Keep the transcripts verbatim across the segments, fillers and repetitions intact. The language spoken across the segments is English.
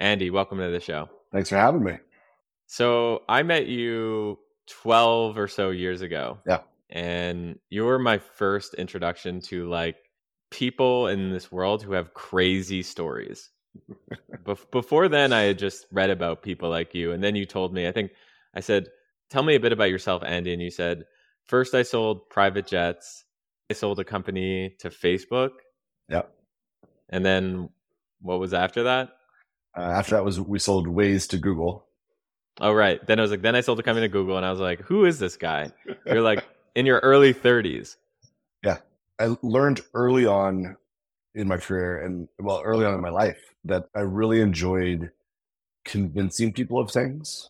Andy, welcome to the show. Thanks for having me. So I met you twelve or so years ago. Yeah. And you were my first introduction to like people in this world who have crazy stories. Bef- before then, I had just read about people like you. And then you told me, I think I said, tell me a bit about yourself, Andy. And you said, first I sold private jets. I sold a company to Facebook. Yeah. And then what was after that? Uh, after that was we sold Waze to Google. Oh, right. Then I was like, then I sold a company to Google, and I was like, who is this guy? You're like in your early thirties. Yeah. I learned early on in my career and well, early on in my life that I really enjoyed convincing people of things.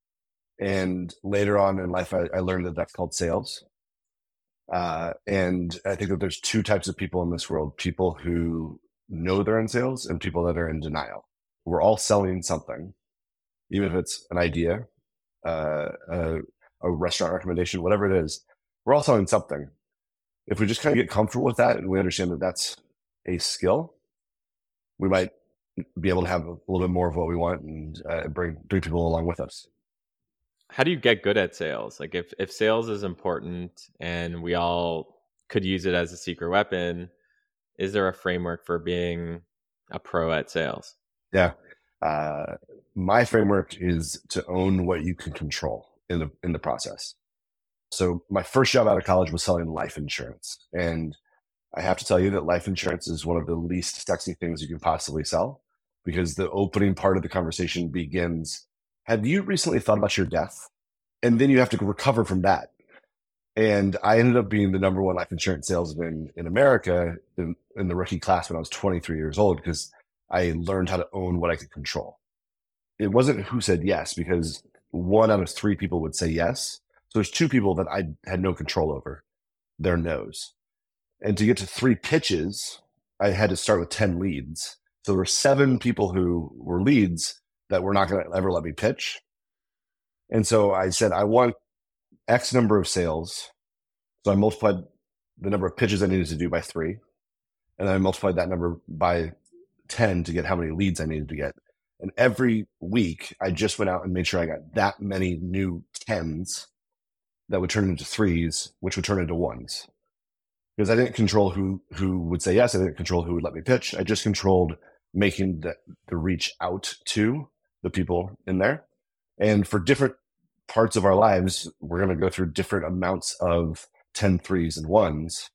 And later on in life, I, I learned that that's called sales. Uh, and I think that there's two types of people in this world, people who know they're in sales and people that are in denial. We're all selling something, even if it's an idea, uh, a, a restaurant recommendation, whatever it is, we're all selling something. If we just kind of get comfortable with that and we understand that that's a skill, we might be able to have a little bit more of what we want and uh, bring bring people along with us. How do you get good at sales? Like if, if sales is important and we all could use it as a secret weapon, is there a framework for being a pro at sales? Yeah. Uh, my framework is to own what you can control in the in the process. So my first job out of college was selling life insurance. And I have to tell you that life insurance is one of the least sexy things you can possibly sell, because the opening part of the conversation begins, have you recently thought about your death? And then you have to recover from that. And I ended up being the number one life insurance salesman in America in, in the rookie class when I was twenty-three years old, because I learned how to own what I could control. It wasn't who said yes, because one out of three people would say yes. So there's two people that I had no control over, their no's. And to get to three pitches, I had to start with ten leads. So there were seven people who were leads that were not going to ever let me pitch. And so I said, I want X number of sales. So I multiplied the number of pitches I needed to do by three. And then I multiplied that number by ten to get how many leads I needed to get. And every week, I just went out and made sure I got that many new tens that would turn into threes, which would turn into ones. Because I didn't control who who would say yes. I didn't control who would let me pitch. I just controlled making the, the reach out to the people in there. And for different parts of our lives, we're going to go through different amounts of ten threes and ones.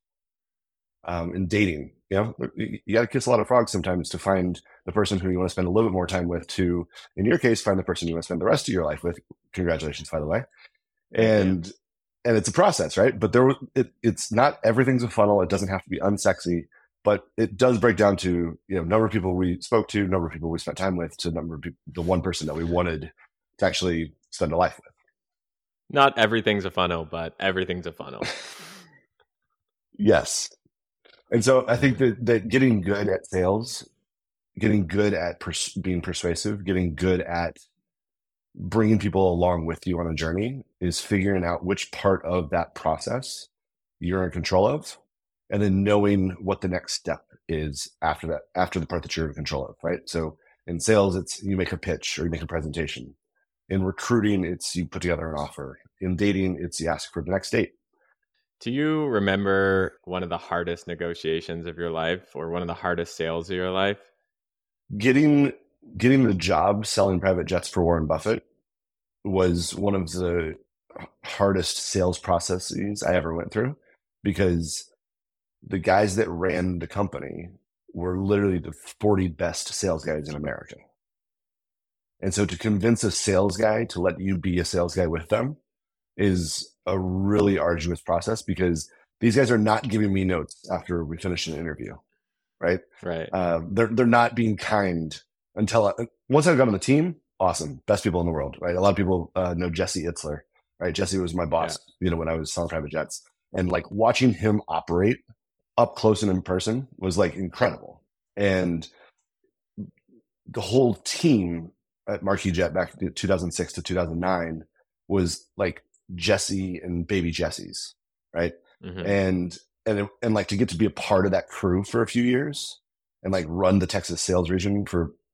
Um, in dating, you know, you, you got to kiss a lot of frogs sometimes to find the person who you want to spend a little bit more time with, to, in your case, find the person you want to spend the rest of your life with. Congratulations, by the way. And yeah. And it's a process, right? But there, it, it's not everything's a funnel. It doesn't have to be unsexy, but it does break down to, you know, number of people we spoke to, number of people we spent time with, to number of people, the one person that we wanted to actually spend a life with. Not everything's a funnel, but everything's a funnel. Yes. And so I think that, that getting good at sales, getting good at pers- being persuasive, getting good at bringing people along with you on a journey is figuring out which part of that process you're in control of, and then knowing what the next step is after that, after the part that you're in control of, right? So in sales, it's you make a pitch or you make a presentation. In recruiting, it's you put together an offer. In dating, it's you ask for the next date. Do you remember one of the hardest negotiations of your life, or one of the hardest sales of your life? Getting getting the job selling private jets for Warren Buffett was one of the hardest sales processes I ever went through, because the guys that ran the company were literally the forty best sales guys in America. And so to convince a sales guy to let you be a sales guy with them is a really arduous process, because these guys are not giving me notes after we finish an interview, right? Right. Uh, they're they're not being kind until I, once I got on the team. Awesome, best people in the world, right? A lot of people uh, know Jesse Itzler, right? Jesse was my boss, yeah. you know, when I was selling private jets, and like watching him operate up close and in person was like incredible. And the whole team at Marquis Jet back in two thousand six to two thousand nine was like Jesse and baby Jesse's, right? Mm-hmm. And and it, and like to get to be a part of that crew for a few years and like run the Texas sales region for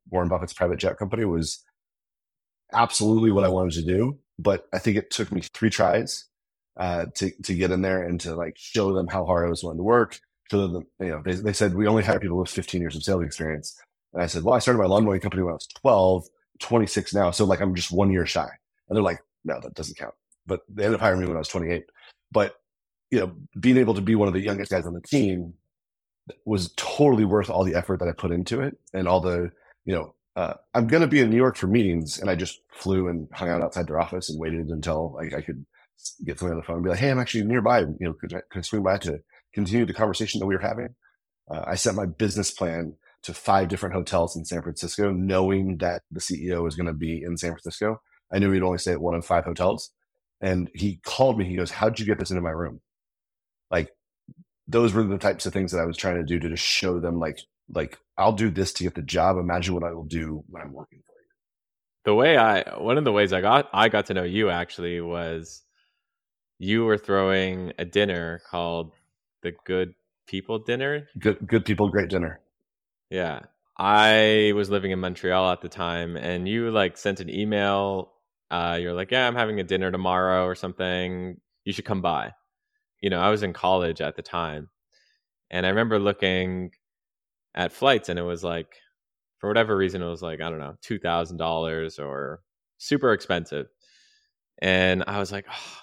Warren Buffett's private jet company was absolutely what I wanted to do. But I think it took me three tries uh, to to get in there and to like show them how hard I was willing to work. Show them, you know, they, they said we only hire people with fifteen years of sales experience. And I said, well, I started my lawn mowing company when I was twelve, twenty-six now. So like, I'm just one year shy. And they're like, no, that doesn't count. But they ended up hiring me when I was twenty-eight. But, you know, being able to be one of the youngest guys on the team was totally worth all the effort that I put into it and all the, you know, uh, I'm going to be in New York for meetings. And I just flew and hung out outside their office and waited until like, I could get somebody on the phone and be like, hey, I'm actually nearby. You know, could I, could I swing by to continue the conversation that we were having? Uh, I sent my business plan to five different hotels in San Francisco, knowing that the C E O was going to be in San Francisco. I knew he'd only stay at one of five hotels. And he called me. He goes, how'd you get this into my room? Like, those were the types of things that I was trying to do to just show them, like, like I'll do this to get the job. Imagine what I will do when I'm working for you. The way I, one of the ways I got, I got to know you actually was you were throwing a dinner called the Good People Dinner. Good, good people, great dinner. Yeah. I was living in Montreal at the time, and you like sent an email. Uh, you're like, yeah, I'm having a dinner tomorrow or something. You should come by. You know, I was in college at the time, and I remember looking at flights, and it was like, for whatever reason, it was like, I don't know, two thousand dollars or super expensive. And I was like, oh,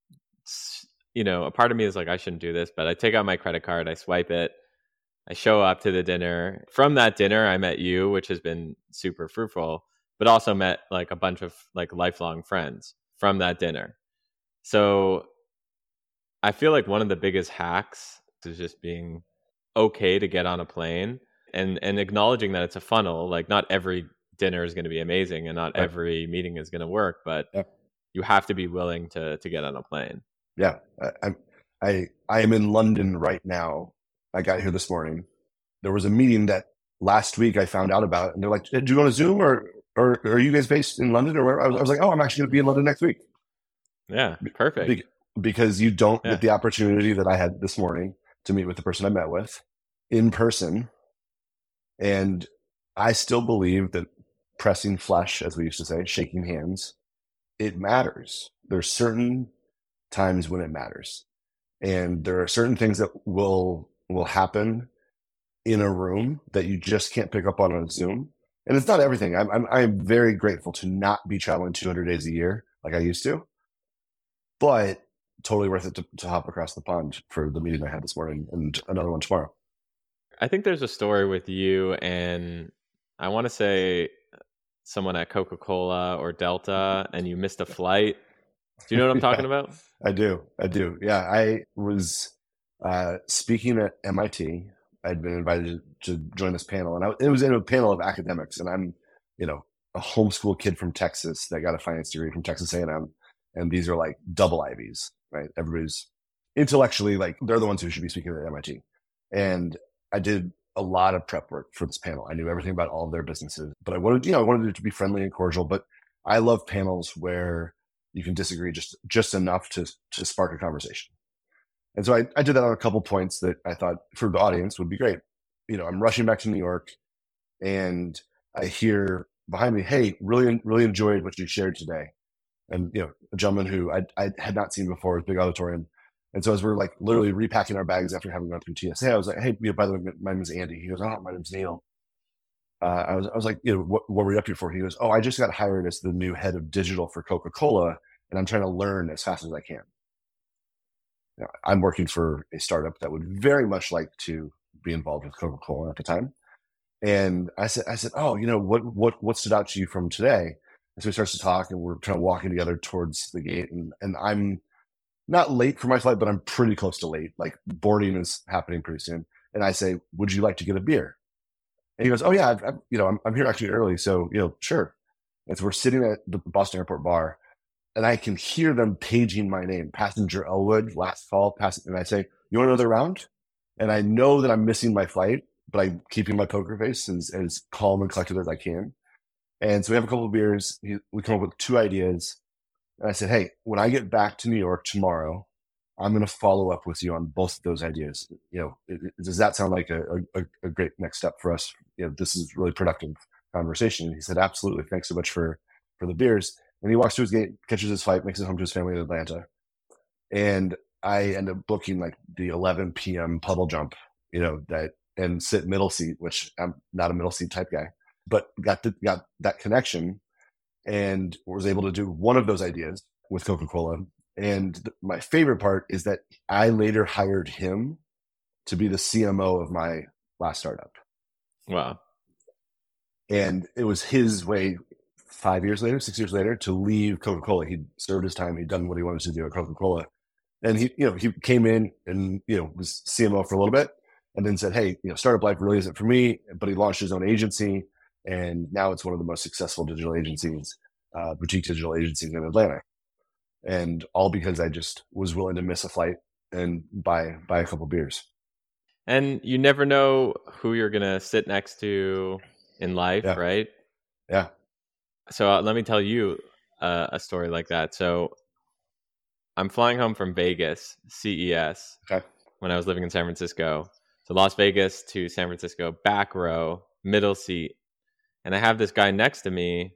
you know, a part of me is like, I shouldn't do this, but I take out my credit card, I swipe it, I show up to the dinner. From that dinner, I met you, which has been super fruitful, but also met like a bunch of like lifelong friends from that dinner. So I feel like one of the biggest hacks is just being okay to get on a plane and, and acknowledging that it's a funnel. Like, not every dinner is going to be amazing and not Right. every meeting is going to work, but Yeah. you have to be willing to to get on a plane. Yeah. I, I'm, I, I am in London right now. I got here this morning. There was a meeting that last week I found out about, and they're like, do you want to Zoom or, or, or are you guys based in London or where? I was, I was like, oh, I'm actually going to be in London next week. Yeah, perfect. Be- because you don't Yeah. get the opportunity that I had this morning to meet with the person I met with in person. And I still believe that pressing flesh, as we used to say, shaking hands, it matters. There's certain times when it matters. And there are certain things that will will happen in a room that you just can't pick up on on Zoom. And it's not everything. I'm I'm, I'm very grateful to not be traveling two hundred days a year like I used to. But totally worth it to, to hop across the pond for the meeting I had this morning and another one tomorrow. I think there's a story with you and I want to say someone at Coca-Cola or Delta, and you missed a flight. Do you know what I'm Yeah. talking about? I do. I do. Yeah. I was uh, speaking at M I T. I'd been invited to join this panel, and I, it was in a panel of academics. And I'm, you know, a homeschool kid from Texas that got a finance degree from Texas A and M. And these are like double Ivies, right? Everybody's intellectually like, they're the ones who should be speaking at M I T. And I did a lot of prep work for this panel. I knew everything about all of their businesses, but I wanted, you know, I wanted it to be friendly and cordial. But I love panels where you can disagree just just enough to to spark a conversation. And so I, I did that on a couple points that I thought for the audience would be great. You know, I'm rushing back to New York, and I hear behind me, "Hey, really, really enjoyed what you shared today." And you know, a gentleman who I I had not seen before, big auditorium. And so as we're like literally repacking our bags after having gone through T S A, I was like, "Hey, you know, by the way, my name is Andy." He goes, "Oh, my name's Neil." Uh, I was I was like, "You know, what, what were you up to for?" He goes, "Oh, I just got hired as the new head of digital for Coca-Cola, and I'm trying to learn as fast as I can." You know, I'm working for a startup that would very much like to be involved with Coca-Cola at the time. And I said, I said, "Oh, you know, what what what stood out to you from today?" And so he starts to talk, and we're kind of walking together towards the gate, and and I'm not late for my flight, but I'm pretty close to late. Like, boarding is happening pretty soon. And I say, "Would you like to get a beer?" And he goes, "Oh yeah, I've, I've, you know, I'm, I'm here actually early, so you know, sure." And so we're sitting at the Boston Airport bar, and I can hear them paging my name, passenger Elwood, last call, pass, and I say, "You want another round?" And I know that I'm missing my flight, but I'm keeping my poker face as, as calm and collected as I can. And so we have a couple of beers. We come up with two ideas. And I said, "Hey, when I get back to New York tomorrow, I'm going to follow up with you on both of those ideas. You know, it, it, does that sound like a, a, a great next step for us? You know, this is really productive conversation. And he said, absolutely. Thanks so much for, for the beers. And he walks to his gate, catches his flight, makes it home to his family in Atlanta. And I end up booking like the eleven p.m. puddle jump, you know, that and sit middle seat, which I'm not a middle seat type guy, but got the, got that connection and was able to do one of those ideas with Coca-Cola. And th- my favorite part is that I later hired him to be the C M O of my last startup. Wow. And it was his way five years later, six years later, to leave Coca-Cola. He'd served his time. He'd done what he wanted to do at Coca-Cola. And he, you know, he came in and, you know, was C M O for a little bit and then said, hey, you know, startup life really isn't for me. But he launched his own agency. And now it's one of the most successful digital agencies, uh, boutique digital agencies in Atlanta. And all because I just was willing to miss a flight and buy, buy a couple beers. And you never know who you're going to sit next to in life, Yeah. right? Yeah. So uh, let me tell you uh, a story like that. So I'm flying home from Vegas, C E S, Okay. when I was living in San Francisco. So Las Vegas to San Francisco, back row, middle seat. And I have this guy next to me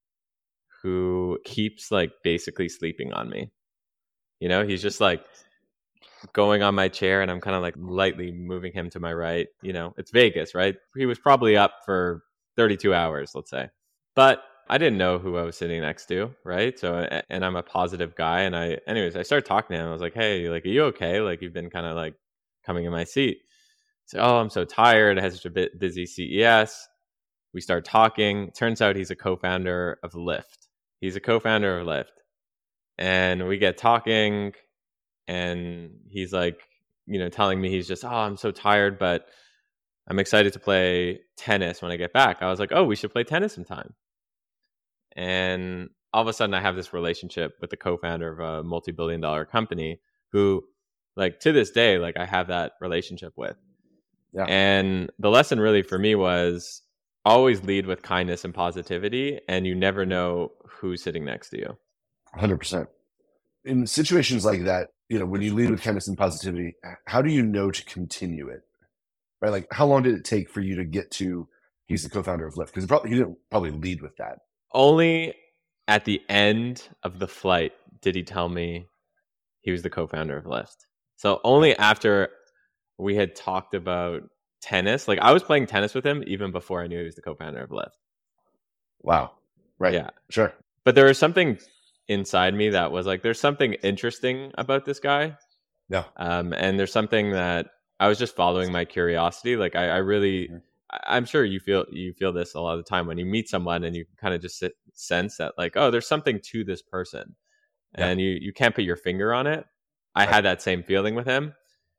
who keeps like basically sleeping on me. You know, he's just like going on my chair and I'm kind of like lightly moving him to my right. You know, it's Vegas, right? He was probably up for thirty-two hours, let's say. But I didn't know who I was sitting next to, right? So, and I'm a positive guy. And I, anyways, I started talking to him. I was like, hey, like, are you okay? Like, you've been kind of like coming in my seat. So, oh, I'm so tired. I had such a bit busy C E S. We start talking. Turns out he's a co-founder of Lyft. He's a co-founder of Lyft. And we get talking and he's like, you know, telling me he's just, oh, I'm so tired, but I'm excited to play tennis when I get back. I was like, oh, we should play tennis sometime. And all of a sudden I have this relationship with the co-founder of a multi-billion dollar company who, like, to this day, like, I have that relationship with. Yeah. And the lesson really for me was always lead with kindness and positivity, and you never know who's sitting next to you. one hundred percent. In situations like that, you know, when you lead with kindness and positivity, how do you know to continue it? Right? Like, how long did it take for you to get to, he's the co-founder of Lyft? Because probably he didn't probably lead with that. Only at the end of the flight did he tell me he was the co-founder of Lyft. So only after we had talked about tennis, like I was playing tennis with him even before I knew he was the co-founder of Lyft. Wow. Right. Yeah. Sure. But there was something inside me that was like, there's something interesting about this guy. Yeah. Um, and there's something that I was just following my curiosity. Like I, I really, mm-hmm. I, I'm sure you feel, you feel this a lot of the time when you meet someone and you kind of just sit, sense that like, oh, there's something to this person and yeah. you, you can't put your finger on it. I right. had that same feeling with him.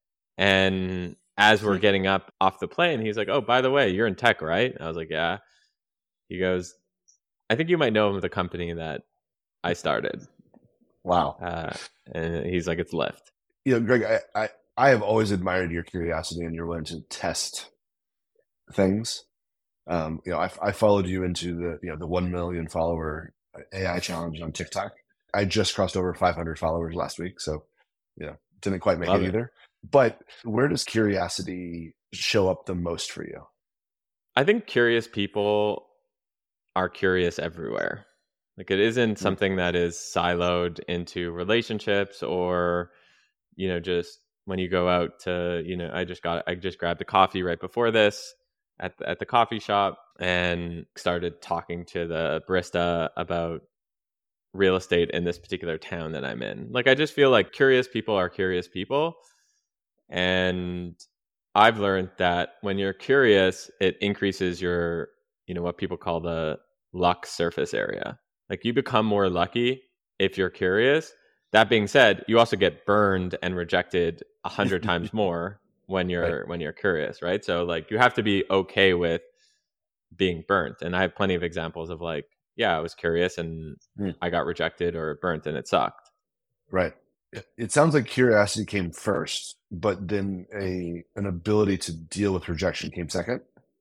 And as we're getting up off the plane, he's like, oh, by the way, you're in tech, right? I was like, yeah. He goes, I think you might know him of the company that I started. Wow. Uh, and he's like, it's Lyft. You know, Greg, I, I, I have always admired your curiosity and your willing to test things. Um, you know, I, I followed you into the, you know, the one million follower A I challenge on TikTok. I just crossed over five hundred followers last week. So, you know, didn't quite make Love it it. either. But where does curiosity show up the most for you? I think curious people are curious everywhere. Like it isn't something that is siloed into relationships or, you know, just when you go out to, you know, I just got, I just grabbed a coffee right before this at the, at the coffee shop and started talking to the barista about real estate in this particular town that I'm in. Like, I just feel like curious people are curious people. And I've learned that when you're curious, it increases your, you know, what people call the luck surface area. Like you become more lucky if you're curious. That being said, you also get burned and rejected a hundred times more when you're right. when you're curious, right? So like you have to be okay with being burnt. And I have plenty of examples of like, yeah, I was curious and mm. I got rejected or burnt and it sucked. Right. It sounds like curiosity came first, but then a an ability to deal with rejection came second.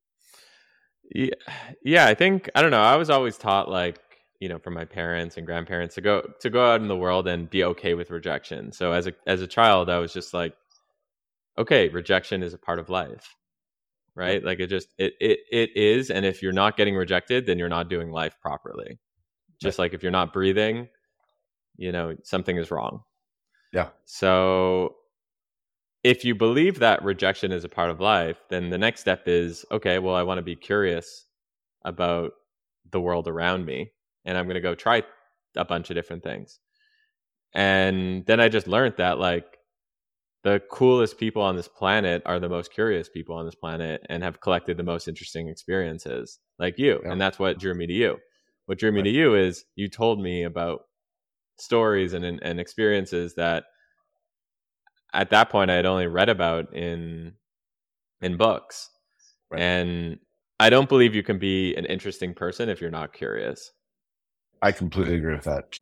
Yeah, yeah, I think I don't know. I was always taught, like, you know, from my parents and grandparents to go to go out in the world and be okay with rejection. So as a as a child, I was just like, okay, rejection is a part of life. right? Like it just it it it is, and if you're not getting rejected, then you're not doing life properly. Just right. Like if you're not breathing, you know, something is wrong. Yeah. So if you believe that rejection is a part of life, then the next step is, okay, well, I want to be curious about the world around me, and I'm going to go try a bunch of different things. And then I just learned that like the coolest people on this planet are the most curious people on this planet and have collected the most interesting experiences, like you. Yeah. And that's what drew me to you. What drew me right. to you is you told me about stories and, and experiences that at that point I had only read about in in books. Right. And I don't believe you can be an interesting person if you're not curious. I completely agree with that.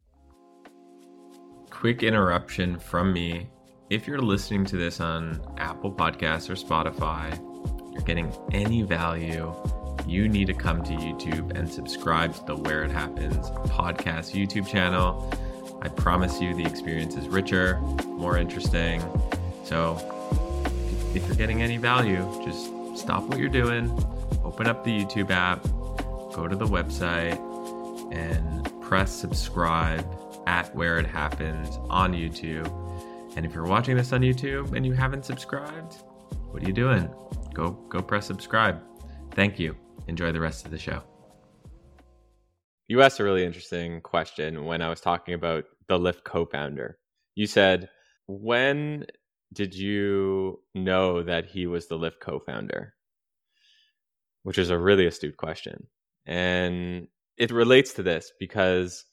Quick interruption from me. If you're listening to this on Apple Podcasts or Spotify, you're getting any value, you need to come to YouTube and subscribe to the Where It Happens podcast YouTube channel. I promise you the experience is richer, more interesting. So if you're getting any value, just stop what you're doing, open up the YouTube app, go to the website, and press subscribe at Where It Happens on YouTube. And if you're watching this on YouTube and you haven't subscribed, what are you doing? Go go press subscribe. Thank you. Enjoy the rest of the show. You asked a really interesting question when I was talking about the Lyft co-founder. You said, when did you know that he was the Lyft co-founder? Which is a really astute question. And it relates to this because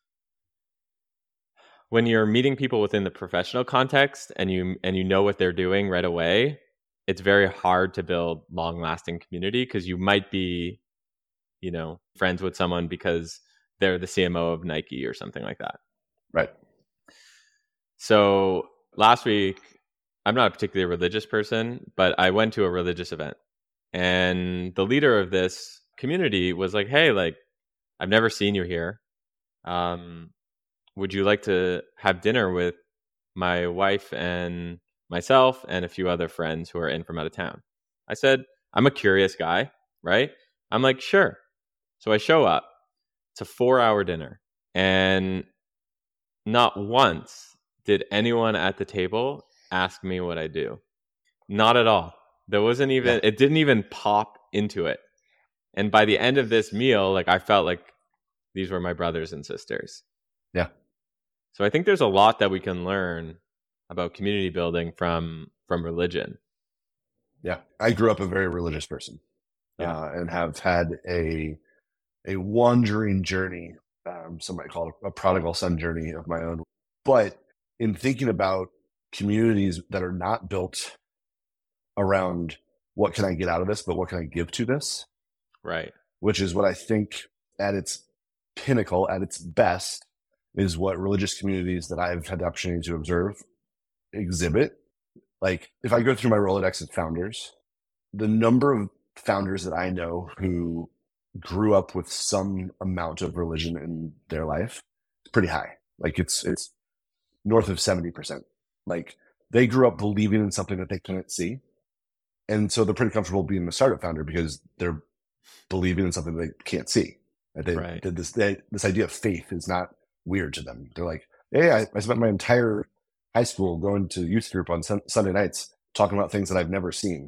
when you're meeting people within the professional context and you and you know what they're doing right away, it's very hard to build long-lasting community because you might be, you know, friends with someone because they're the C M O of Nike or something like that. Right. So last week, I'm not a particularly religious person, but I went to a religious event. And the leader of this community was like, hey, like, I've never seen you here. Um, would you like to have dinner with my wife and myself and a few other friends who are in from out of town? I said, I'm a curious guy, right? I'm like, sure. So I show up. It's a four hour dinner. And not once did anyone at the table ask me what I do. Not at all. There wasn't even, yeah. It didn't even pop into it. And by the end of this meal, like I felt like these were my brothers and sisters. Yeah. So I think there's a lot that we can learn about community building from from religion. Yeah. I grew up a very religious person. Yeah. Uh, and have had a a wandering journey, um, some might call it a prodigal son journey of my own. But in thinking about communities that are not built around what can I get out of this, but what can I give to this? Right. Which is what I think at its pinnacle, at its best, is what religious communities that I've had the opportunity to observe exhibit. Like if I go through my Rolodex of founders, the number of founders that I know who grew up with some amount of religion in their life is pretty high. Like it's it's north of seventy percent. Like they grew up believing in something that they couldn't see. And so they're pretty comfortable being a startup founder because they're believing in something they can't see. They, right. they, this they, this idea of faith is not weird to them. They're like, hey, I, I spent my entire high school going to youth group on sun, Sunday nights talking about things that I've never seen.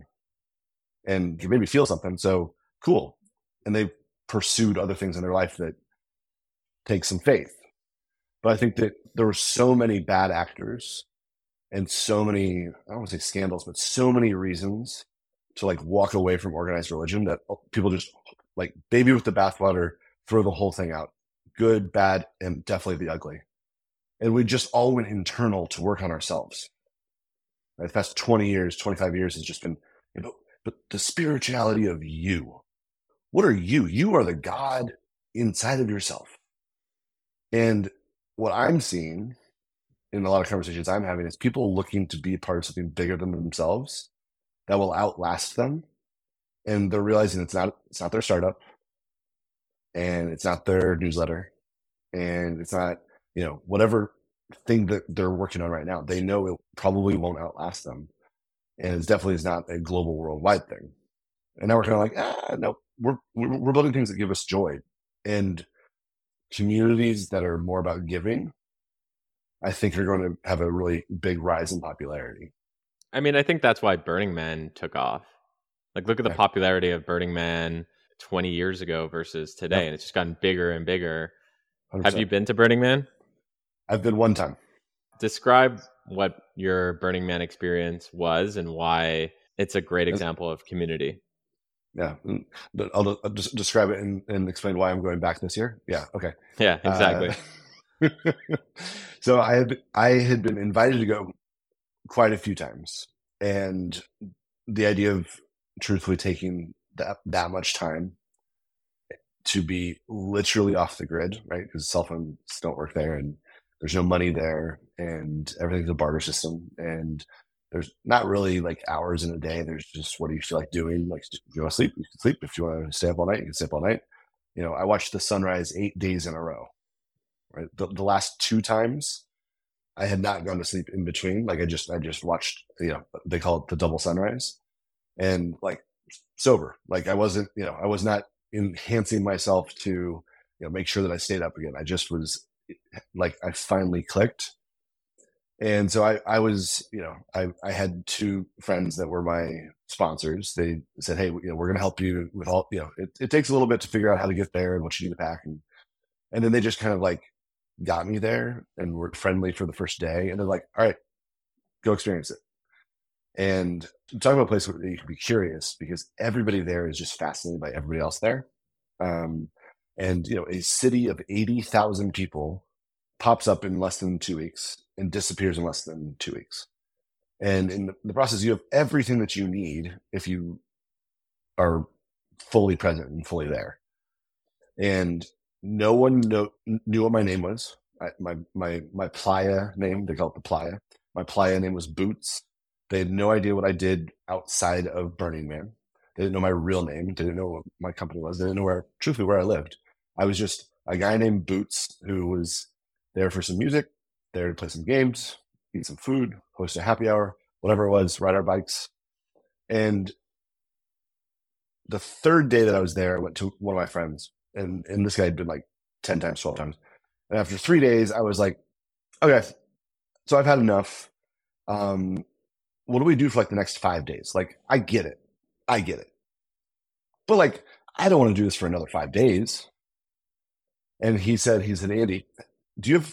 And it made me feel something. So cool. And they've pursued other things in their life that take some faith. But I think that there were so many bad actors and so many, I don't want to say scandals, but so many reasons to like walk away from organized religion that people just like baby with the bathwater, throw the whole thing out. Good, bad, and definitely the ugly. And we just all went internal to work on ourselves. Right? The past twenty years, twenty-five years has just been, you know, but the spirituality of you. What are you? You are the God inside of yourself. And what I'm seeing in a lot of conversations I'm having is people looking to be a part of something bigger than themselves that will outlast them. And they're realizing it's not, it's not their startup and it's not their newsletter and it's not, you know, whatever thing that they're working on right now. They know it probably won't outlast them. And it definitely is not a global worldwide thing. And now we're kind of like, ah, no, we're, we're, we're building things that give us joy. And communities that are more about giving, I think are going to have a really big rise in popularity. I mean, I think that's why Burning Man took off. Like, look at the Yeah. popularity of Burning Man twenty years ago versus today, Yep. and it's just gotten bigger and bigger. one hundred percent. Have you been to Burning Man? I've been one time. Describe what your Burning Man experience was and why it's a great example of community. Yeah, but I'll, I'll just describe it and, and explain why I'm going back this year. Yeah, okay. Yeah, exactly. Uh, so I had I had been invited to go quite a few times, and the idea of truthfully taking that that much time to be literally off the grid, right? Because cell phones don't work there, and there's no money there, and everything's a barter system, and there's not really like hours in a day. There's just what do you feel like doing? Like if you want to sleep, you can sleep. If you want to stay up all night, you can stay up all night. You know, I watched the sunrise eight days in a row. Right, the, the last two times I had not gone to sleep in between. Like I just I just watched. You know, they call it the double sunrise, and like sober. Like I wasn't. You know, I was not enhancing myself to you know make sure that I stayed up again. I just was like I finally clicked. And so I, I was, you know, I, I had two friends that were my sponsors. They said, hey, you know, we're going to help you with all, you know, it, it takes a little bit to figure out how to get there and what you need to pack. And, and then they just kind of like got me there and were friendly for the first day. And they're like, all right, go experience it. And talk about a place where you can be curious because everybody there is just fascinated by everybody else there. Um, and, you know, a city of eighty thousand people pops up in less than two weeks and disappears in less than two weeks. And in the, the process, you have everything that you need if you are fully present and fully there. And no one know, knew what my name was. I, my my my playa name, they call it the playa. My playa name was Boots. They had no idea what I did outside of Burning Man. They didn't know my real name. They didn't know what my company was. They didn't know where, truthfully, where I lived. I was just a guy named Boots who was there for some music, there to play some games, eat some food, host a happy hour, whatever it was, ride our bikes. And the third day that I was there, I went to one of my friends, and, and this guy had been like ten times, twelve times. And after three days, I was like, okay, so I've had enough. Um, what do we do for like the next five days? Like, I get it. I get it. But like, I don't want to do this for another five days. And he said, he said, Andy, do you have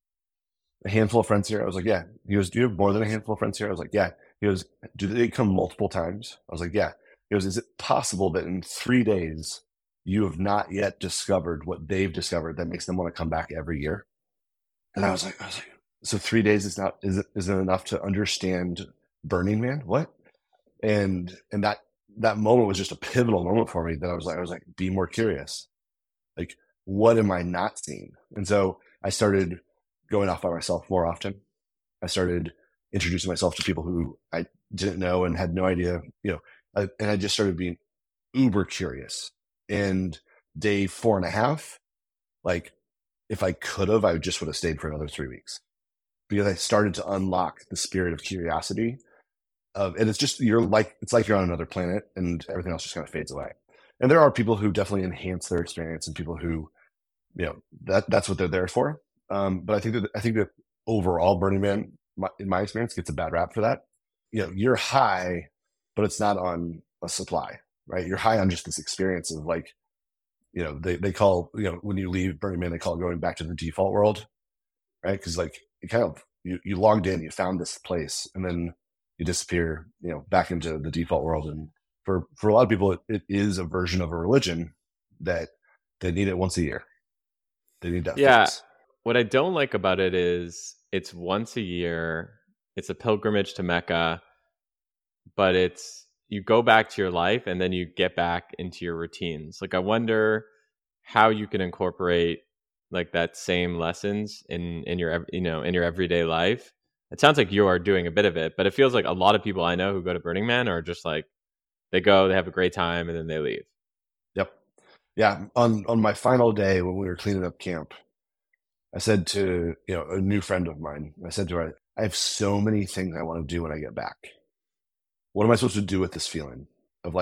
a handful of friends here? I was like, yeah. He goes, do you have more than a handful of friends here? I was like, yeah. He goes, do they come multiple times? I was like, yeah. He goes, is it possible that in three days you have not yet discovered what they've discovered that makes them want to come back every year? And I was like, I was like, so three days is not, is it, isn't enough to understand Burning Man? What? And, and that, that moment was just a pivotal moment for me that I was like, I was like, be more curious. Like, what am I not seeing? And so I started going off by myself more often. I started introducing myself to people who I didn't know and had no idea, you know, I, and I just started being uber curious. And day four and a half, like if I could have, I just would have stayed for another three weeks because I started to unlock the spirit of curiosity. Of, and it's just, you're like, it's like you're on another planet and everything else just kind of fades away. And there are people who definitely enhance their experience and people who, you know, that that's what they're there for. Um, but I think that, I think that overall Burning Man, my, in my experience, gets a bad rap for that. You know, you're high, but it's not on a supply, right? You're high on just this experience of like, you know, they, they call, you know, when you leave Burning Man, they call it going back to the default world, right? Because like you kind of, you, you logged in, you found this place, and then you disappear, you know, back into the default world. And for, for a lot of people, it, it is a version of a religion that they need it once a year. They need that Yeah. fix. What I don't like about it is it's once a year. It's a pilgrimage to Mecca, but it's, you go back to your life and then you get back into your routines. Like I wonder how you can incorporate like that same lessons in, in your, you know, in your everyday life. It sounds like you are doing a bit of it, but it feels like a lot of people I know who go to Burning Man are just like, they go, they have a great time, and then they leave. Yep. Yeah. On, on my final day when we were cleaning up camp, I said to, you know, a new friend of mine, I said to her, I have so many things I want to do when I get back. What am I supposed to do with this feeling of like,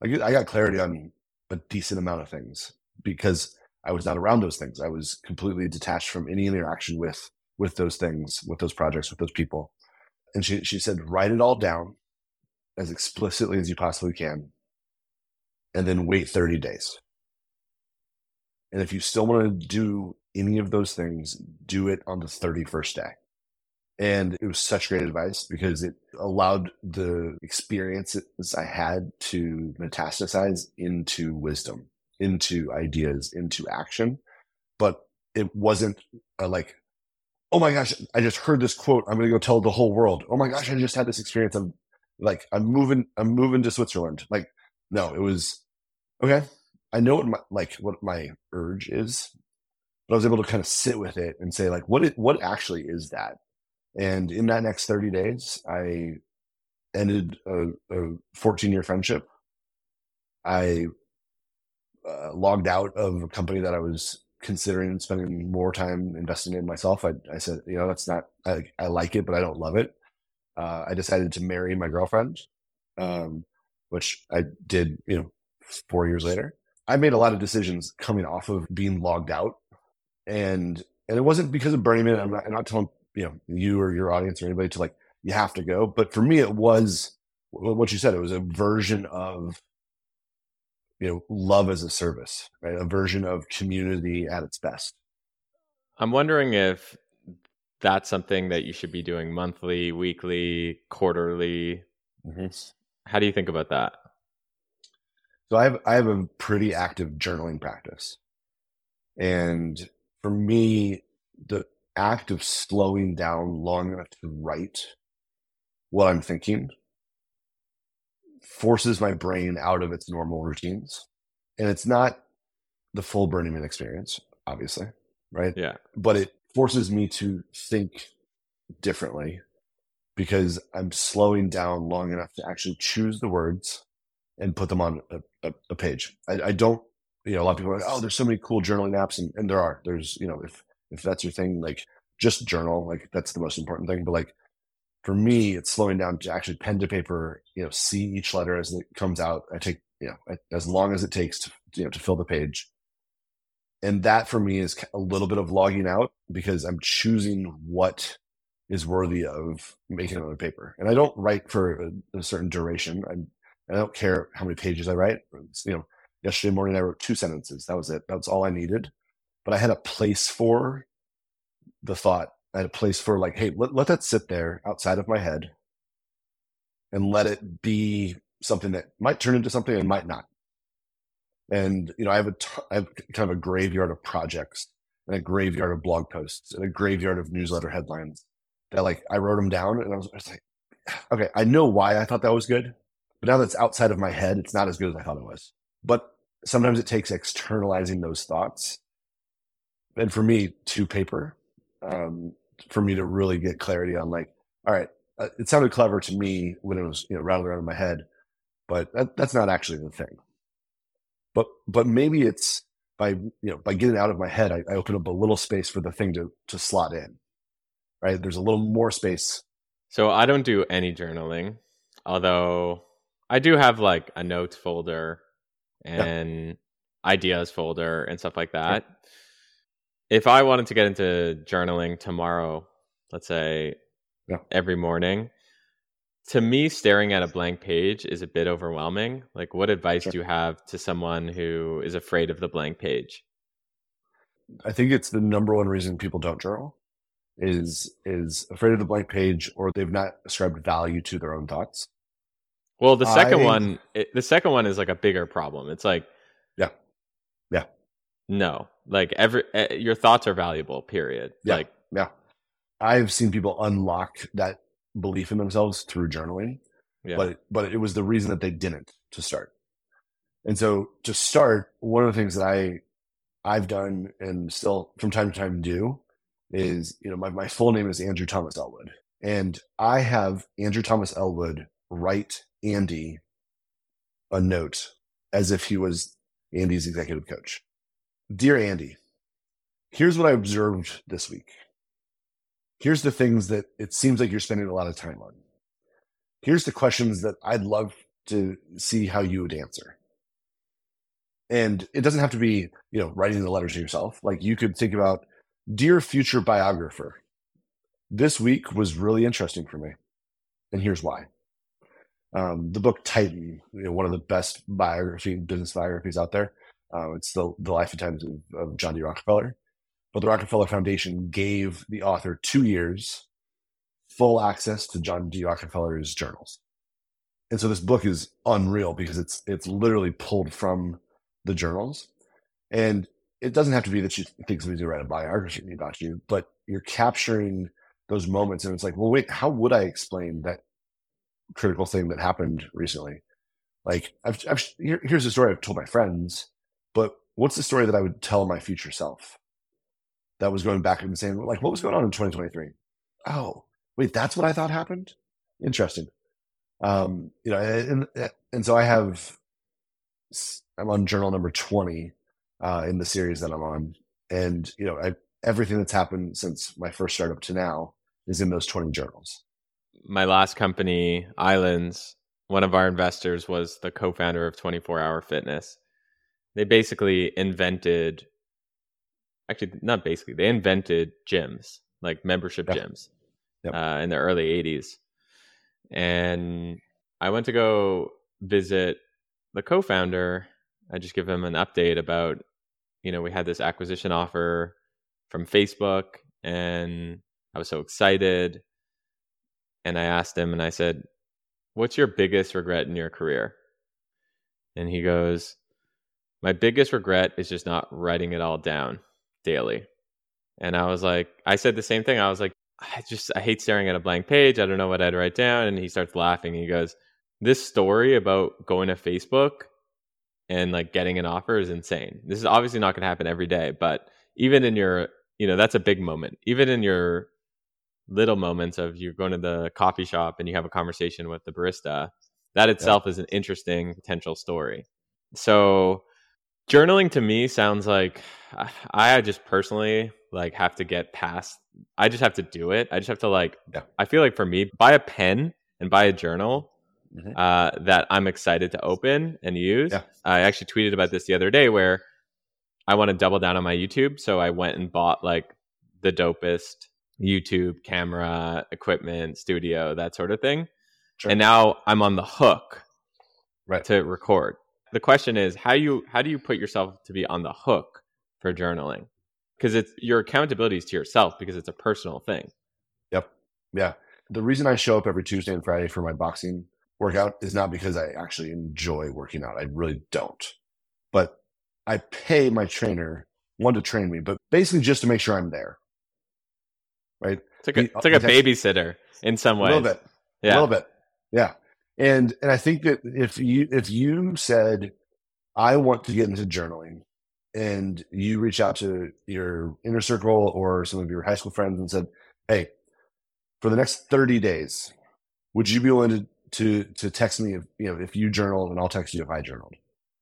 I get, I got clarity on a decent amount of things because I was not around those things. I was completely detached from any interaction with with those things, with those projects, with those people. And she she said, write it all down as explicitly as you possibly can, and then wait thirty days. And if you still want to do any of those things, do it on the thirty-first day. And it was such great advice because it allowed the experiences I had to metastasize into wisdom, into ideas, into action. But it wasn't a like, oh my gosh, I just heard this quote. I'm going to go tell the whole world. Oh my gosh, I just had this experience. I'm like, I'm moving, I'm moving to Switzerland. Like, no, it was, okay, I know what my, like what my urge is, but I was able to kind of sit with it and say like, what, it, what actually is that? And in that next thirty days, I ended a, a fourteen year friendship. I uh, logged out of a company that I was considering spending more time investing in myself. I, I said, you know, that's not, I, I like it, but I don't love it. Uh, I decided to marry my girlfriend, um, which I did, you know, four years later. I made a lot of decisions coming off of being logged out. And, and it wasn't because of Burning Man. I'm not, I'm not telling, you know, you or your audience or anybody to like, you have to go. But for me, it was what you said. It was a version of, you know, love as a service, right? A version of community at its best. I'm wondering if that's something that you should be doing monthly, weekly, quarterly. Mm-hmm. How do you think about that? So I have, I have a pretty active journaling practice. And for me, the act of slowing down long enough to write what I'm thinking forces my brain out of its normal routines. And it's not the full Burning Man experience, obviously, right? Yeah. But it forces me to think differently because I'm slowing down long enough to actually choose the words and put them on a, a, a page. I, I don't, you know, a lot of people are like, oh, there's so many cool journaling apps. And, and there are, there's, you know, if, if that's your thing, like just journal, like that's the most important thing. But like for me, it's slowing down to actually pen to paper, you know, see each letter as it comes out. I take, you know, as long as it takes to, you know, to fill the page. And that for me is a little bit of logging out because I'm choosing what is worthy of making it on paper. And I don't write for a, a certain duration. I'm, I don't care how many pages I write. It's, you know, yesterday morning I wrote two sentences. That was it. That's all I needed. But I had a place for the thought. I had a place for like, hey, let, let that sit there outside of my head and let it be something that might turn into something and might not. And, you know, I have a, t- I have kind of a graveyard of projects and a graveyard of blog posts and a graveyard of newsletter headlines that like, I wrote them down and I was, I was like, okay, I know why I thought that was good, but now that's outside of my head, it's not as good as I thought it was. But sometimes it takes externalizing those thoughts. And for me, to paper, um, for me to really get clarity on like, all right, uh, it sounded clever to me when it was, you know, rattling around in my head, but that, that's not actually the thing. But but maybe it's by, you know, by getting out of my head, I, I open up a little space for the thing to to slot in, right? There's a little more space. So I don't do any journaling, although I do have like a notes folder and yeah. ideas folder and stuff like that. Yeah. If I wanted to get into journaling tomorrow, let's say yeah. every morning, to me, staring at a blank page is a bit overwhelming. Like, what advice sure. do you have to someone who is afraid of the blank page? I think it's the number one reason people don't journal is is afraid of the blank page, or they've not ascribed value to their own thoughts. Well, the second I, one, it, the second one is like a bigger problem. It's like, yeah, yeah, no, like every uh, your thoughts are valuable. Period. Yeah, like, yeah. I've seen people unlock that belief in themselves through journaling, yeah. but but it was the reason that they didn't to start. And so to start, one of the things that I I've done and still from time to time do is, you know, my, my full name is Andrew Thomas Elwood, and I have Andrew Thomas Elwood write Andy a note as if he was Andy's executive coach. Dear Andy, here's what I observed this week. Here's the things that it seems like you're spending a lot of time on. Here's the questions that I'd love to see how you would answer. And it doesn't have to be, you know, writing the letters to yourself. Like you could think about, dear future biographer, this week was really interesting for me. And here's why. Um, the book Titan, you know, one of the best biography, business biographies out there. Uh, it's the, the life and times of, of John D. Rockefeller. But the Rockefeller Foundation gave the author two years full access to John D. Rockefeller's journals. And so this book is unreal because it's it's literally pulled from the journals. And it doesn't have to be that you think somebody's going to write a biography about you, but you're capturing those moments. And it's like, well, wait, how would I explain that critical thing that happened recently? Like, I've, I've, here, here's a story I've told my friends, but what's the story that I would tell my future self that was going back and saying, like, what was going on in twenty twenty-three? Oh, wait, that's what I thought happened? Interesting. Um, you know, and, and so I have, I'm on journal number twenty uh, in the series that I'm on. And, you know, I, everything that's happened since my first startup to now is in those twenty journals. My last company, Islands, one of our investors was the co-founder of twenty-four hour Fitness. They basically invented, actually, not basically, they invented gyms, like membership Yep. gyms Yep. uh, in the early eighties. And I went to go visit the co-founder. I just give him an update about, you know, we had this acquisition offer from Facebook and I was so excited. And I asked him and I said, what's your biggest regret in your career? And he goes, my biggest regret is just not writing it all down daily. And I was like, I said the same thing. I was like, I just, I hate staring at a blank page. I don't know what I'd write down. And he starts laughing. He goes, this story about going to Facebook and like getting an offer is insane. This is obviously not going to happen every day, but even in your, you know, that's a big moment. Even in your little moments of you're going to the coffee shop and you have a conversation with the barista, that itself yeah. is an interesting potential story. So journaling to me sounds like I just personally like have to get past, I just have to do it. I just have to like, yeah. I feel like for me, buy a pen and buy a journal mm-hmm. uh, that I'm excited to open and use. Yeah. I actually tweeted about this the other day where I want to double down on my YouTube. So I went and bought like the dopest YouTube camera, equipment, studio, that sort of thing. Sure. And now I'm on the hook right. to record. The question is, how you how do you put yourself to be on the hook for journaling? Because it's your accountability is to yourself because it's a personal thing. Yep. Yeah. The reason I show up every Tuesday and Friday for my boxing workout is not because I actually enjoy working out. I really don't. But I pay my trainer, one, to train me, but basically just to make sure I'm there. Right? It's like a, it's like a babysitter in some ways. A little bit. Yeah. A little bit. Yeah. And and I think that if you if you said, I want to get into journaling, and you reach out to your inner circle or some of your high school friends and said, hey, for the next thirty days, would you be willing to to to text me if you know if you journaled, and I'll text you if I journaled?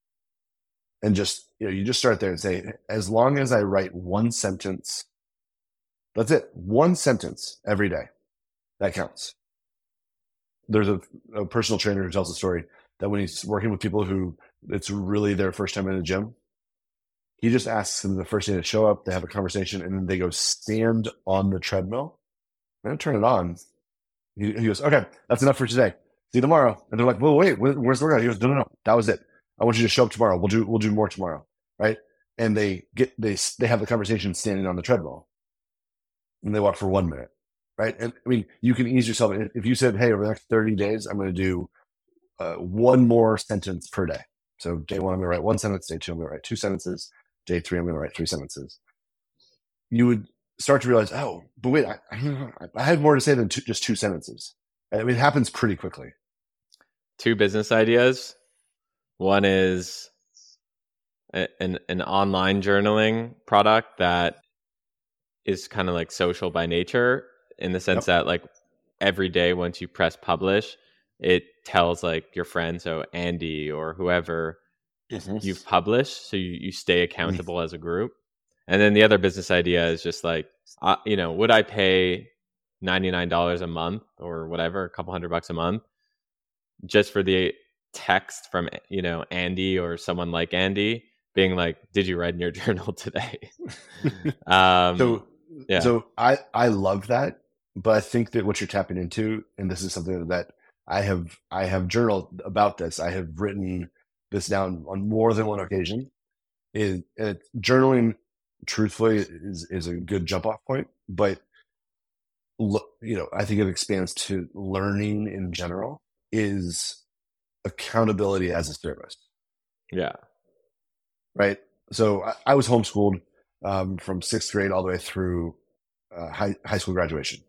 And just, you know, you just start there and say, as long as I write one sentence, that's it. One sentence every day. That counts. There's a, a personal trainer who tells a story that when he's working with people who it's really their first time in a gym, he just asks them the first day to show up, they have a conversation, and then they go stand on the treadmill and turn it on. He, he goes, okay, that's enough for today. See you tomorrow. And they're like, well, wait, where's the workout? He goes, no, no, no, that was it. I want you to show up tomorrow. We'll do, we'll do more tomorrow. Right. And they get, they, they have the conversation standing on the treadmill and they walk for one minute. Right. And I mean, you can ease yourself. If you said, hey, over the next thirty days, I'm going to do uh, one more sentence per day. So day one, I'm going to write one sentence. Day two, I'm going to write two sentences. Day three, I'm going to write three sentences. You would start to realize, oh, but wait, I, I have more to say than two, just two sentences. I mean, it happens pretty quickly. Two business ideas. One is a, an, an online journaling product that is kind of like social by nature, in the sense yep. that like every day once you press publish, it tells like your friend, so Andy or whoever mm-hmm. you've published, so you, you stay accountable mm-hmm. as a group. And then the other business idea is just like, uh, you know, would I pay ninety-nine dollars a month or whatever, a couple hundred bucks a month, just for the text from, you know, Andy or someone like Andy being like, did you write in your journal today? um, so, yeah. so I, I love that, but I think that what you're tapping into, and this is something that I have, I have journaled about this. I have written this down on more than one occasion. Is it, journaling, truthfully, is is a good jump off point, but look, you know, I think it expands to learning in general is accountability as a service. Yeah. Right. So I, I was homeschooled um, from sixth grade all the way through uh, high high school graduation.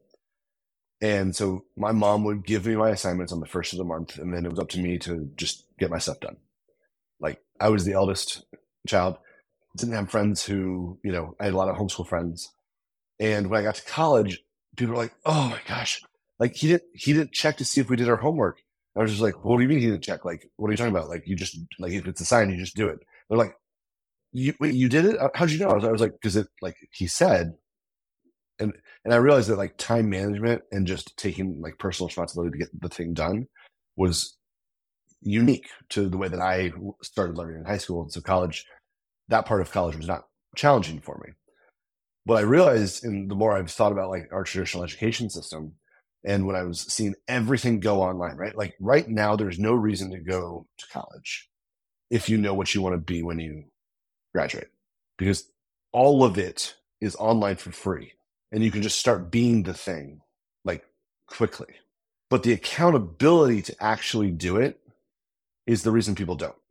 And so my mom would give me my assignments on the first of the month, and then it was up to me to just get my stuff done. Like, I was the eldest child, didn't have friends who, you know, I had a lot of homeschool friends. And when I got to college, people were like, oh my gosh, like he didn't, he didn't check to see if we did our homework. I was just like, what do you mean he didn't check? Like, what are you talking about? Like, you just, like, if it's assigned, you just do it. They're like, you, wait, you did it? How'd you know? I was, I was like, cause it, like he said, and, and I realized that like time management and just taking like personal responsibility to get the thing done was unique to the way that I started learning in high school. And so college, that part of college was not challenging for me. What I realized, and the more I've thought about like our traditional education system, and when I was seeing everything go online, right? Like right now, there's no reason to go to college if you know what you want to be when you graduate, because all of it is online for free, and you can just start being the thing like quickly. But the accountability to actually do it is the reason people don't.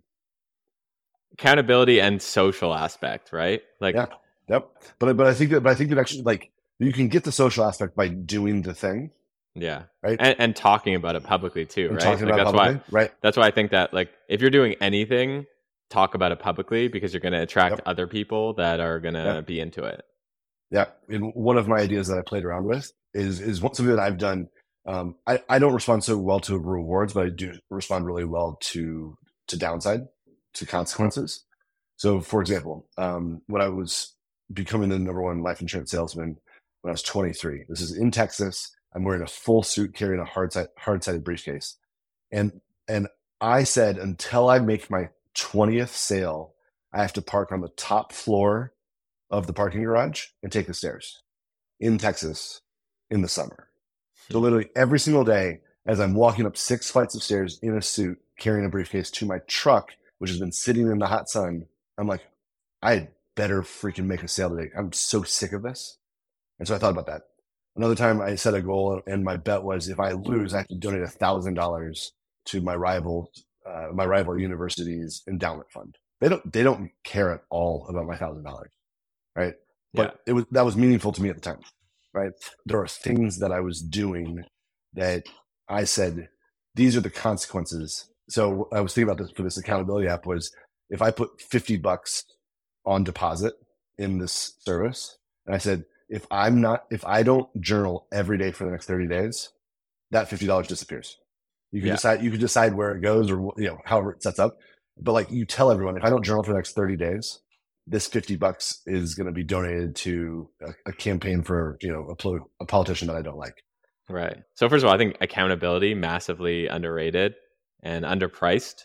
Accountability and social aspect, right? Like, yeah, yep. But but I think that but I think that actually like you can get the social aspect by doing the thing. Yeah. Right. And, and talking about it publicly too, and right? Talking like about that's publicly, why, right. That's why I think that like if you're doing anything, talk about it publicly, because you're going to attract yep. other people that are going to yep. be into it. Yeah. And one of my ideas that I played around with is is something that I've done. Um, I, I don't respond so well to rewards, but I do respond really well to to downside, to consequences. So, for example, um, when I was becoming the number one life insurance salesman when I was twenty-three, this is in Texas. I'm wearing a full suit, carrying a hard side, hard-sided briefcase. And and I said, until I make my twentieth sale, I have to park on the top floor of the parking garage and take the stairs in Texas in the summer. So literally every single day, as I'm walking up six flights of stairs in a suit, carrying a briefcase to my truck, which has been sitting in the hot sun, I'm like, I had better freaking make a sale today. I'm so sick of this. And so I thought about that. Another time I set a goal, and my bet was if I lose, I have to donate a thousand dollars to my rival, uh, my rival university's endowment fund. They don't, they don't care at all about my thousand dollars, right? But yeah. it was that was meaningful to me at the time, right? There are things that I was doing that I said, these are the consequences. So I was thinking about this for this accountability app was if I put fifty bucks on deposit in this service, and I said, if I'm not, if I don't journal every day for the next thirty days, that fifty dollars disappears. You can yeah. decide, you can decide where it goes or, you know, however it sets up. But like you tell everyone, if I don't journal for the next thirty days, this fifty bucks is going to be donated to a, a campaign for, you know, a, a politician that I don't like. Right. So first of all, I think accountability, massively underrated and underpriced,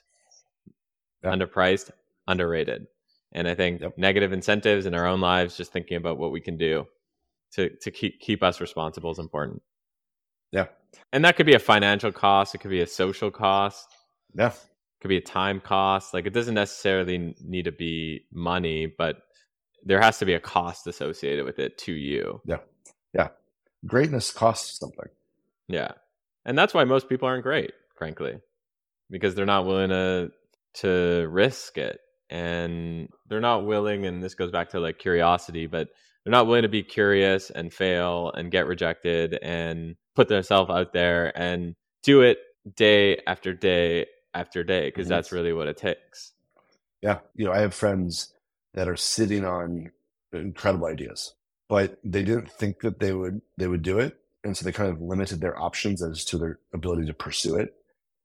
yeah. underpriced, underrated. And I think yep. negative incentives in our own lives, just thinking about what we can do to to keep keep us responsible is important. Yeah. And that could be a financial cost. It could be a social cost. Yeah. It could be a time cost. Like it doesn't necessarily need to be money, but there has to be a cost associated with it to you. Yeah. Yeah. Greatness costs something. Yeah. And that's why most people aren't great, frankly, because they're not willing to to risk it. And they're not willing, and this goes back to like curiosity, but they're not willing to be curious and fail and get rejected and put themselves out there and do it day after day after day, because mm-hmm. that's really what it takes. Yeah. You know, I have friends that are sitting on incredible ideas, but they didn't think that they would they would do it. And so they kind of limited their options as to their ability to pursue it.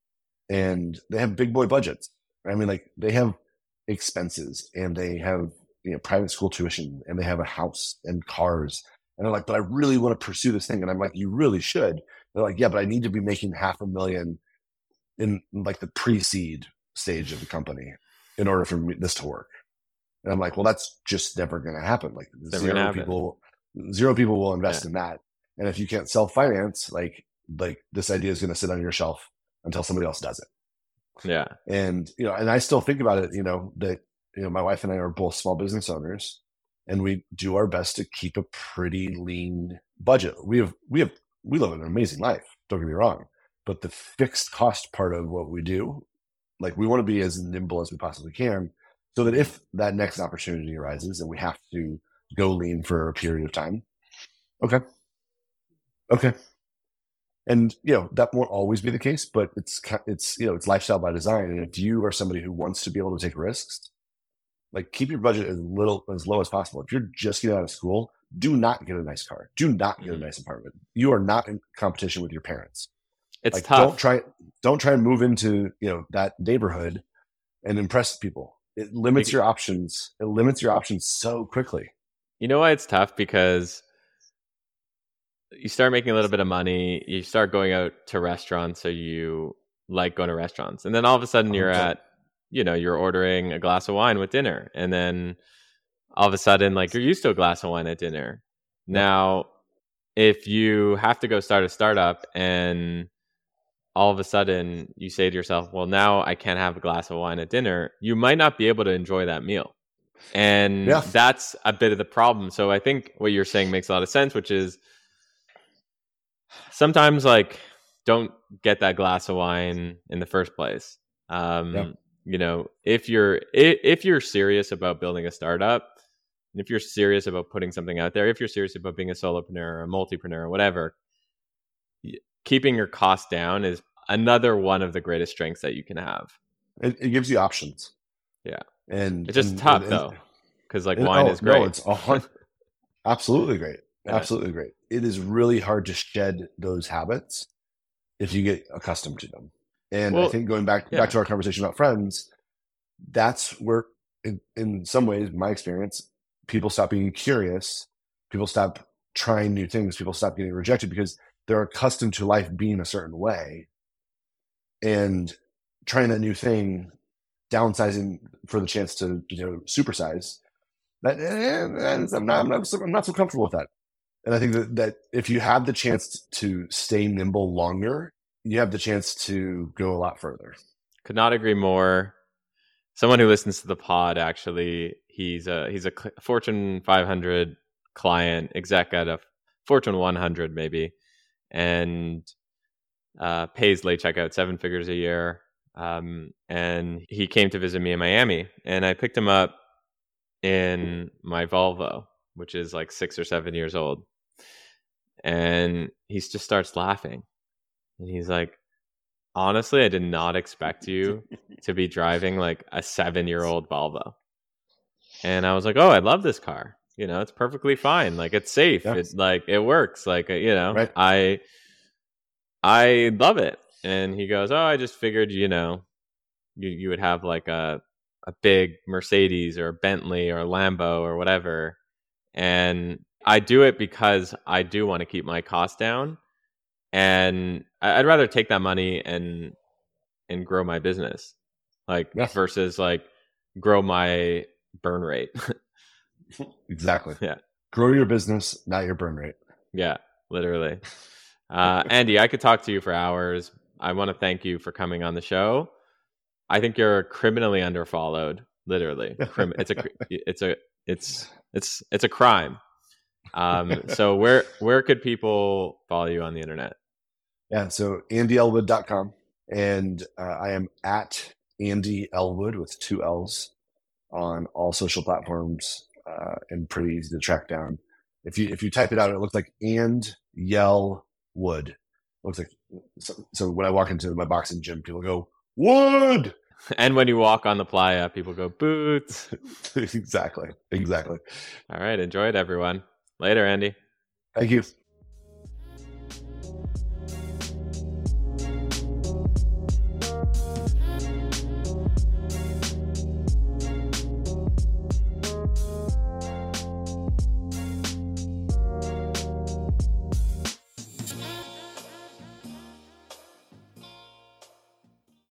And they have big boy budgets. I mean, like they have expenses and they have, you know, private school tuition and they have a house and cars. And they're like, but I really want to pursue this thing. And I'm like, you really should. They're like, yeah, but I need to be making half a million in like the pre-seed stage of the company in order for me, this to work. And I'm like, well, that's just never going to happen. Like Never zero gonna happen. people, zero people will invest Yeah. in that. And if you can't self-finance, like, like this idea is going to sit on your shelf until somebody else does it. Yeah. And, you know, and I still think about it, you know, that, you know, my wife and I are both small business owners, and we do our best to keep a pretty lean budget. We have, we have, we live an amazing life. Don't get me wrong, but the fixed cost part of what we do, like we want to be as nimble as we possibly can, so that if that next opportunity arises and we have to go lean for a period of time, okay, okay. And, you know, that won't always be the case, but it's, it's, you know, it's lifestyle by design. And if you are somebody who wants to be able to take risks, like keep your budget as little, as low as possible. If you're just getting out of school, do not get a nice car. Do not get a nice apartment. You are not in competition with your parents. It's like, tough. Don't try, don't try and move into, you know, that neighborhood and impress people. It limits your options. It limits your options so quickly. You know why it's tough? Because you start making a little bit of money, you start going out to restaurants, so you like going to restaurants, and then all of a sudden you're at, you know, you're ordering a glass of wine with dinner, and then all of a sudden, like, you're used to a glass of wine at dinner. Now, if you have to go start a startup and all of a sudden you say to yourself, well, now I can't have a glass of wine at dinner, you might not be able to enjoy that meal. And yeah. that's a bit of the problem. So I think what you're saying makes a lot of sense, which is sometimes, like, don't get that glass of wine in the first place. Um, yeah. You know, if you're if you're serious about building a startup, and if you're serious about putting something out there, if you're serious about being a solopreneur or a multipreneur or whatever, keeping your costs down is another one of the greatest strengths that you can have. It, it gives you options. Yeah, and it's just and, tough and, though, because like and, wine oh, is great. No, it's a hundred, absolutely great, Yeah. absolutely great. It is really hard to shed those habits if you get accustomed to them. And well, I think going back yeah. back to our conversation about friends, that's where, in, in some ways, my experience, people stop being curious. People stop trying new things. People stop getting rejected because they're accustomed to life being a certain way. And trying that new thing, downsizing for the chance to, you know, supersize, that eh, I'm not, I'm not, I'm not so comfortable with that. And I think that, that if you have the chance to stay nimble longer, you have the chance to go a lot further. Could not agree more. Someone who listens to the pod, actually, he's a he's a Fortune five hundred client, exec at a Fortune one hundred maybe, and uh, pays late checkout seven figures a year. Um, and he came to visit me in Miami, and I picked him up in my Volvo, which is like six or seven years old. And he just starts laughing. And he's like, honestly, I did not expect you to be driving like a seven-year-old Volvo. And I was like, oh, I love this car. You know, it's perfectly fine. Like, it's safe. Yeah. It's like, it works. Like, you know, right. I, I love it. And he goes, oh, I just figured, you know, you, you would have like a, a big Mercedes or a Bentley or a Lambo or whatever. And I do it because I do want to keep my costs down. And I'd rather take that money and and grow my business, like yeah. versus like grow my burn rate. Exactly. Yeah. Grow your business, not your burn rate. Yeah, literally. Uh, Andy, I could talk to you for hours. I want to thank you for coming on the show. I think you're criminally underfollowed. Literally, it's a it's a it's it's it's a crime. Um, so where where could people follow you on the internet? Yeah, so andy elwood dot com, and uh, I am at Andy Elwood with two L's on all social platforms, uh, and pretty easy to track down. If you if you type it out, it looks like and Yell Wood. It looks like so, so when I walk into my boxing gym, people go Wood. And when you walk on the playa, people go Boots. Exactly. Exactly. All right. Enjoy it, everyone. Later, Andy. Thank you.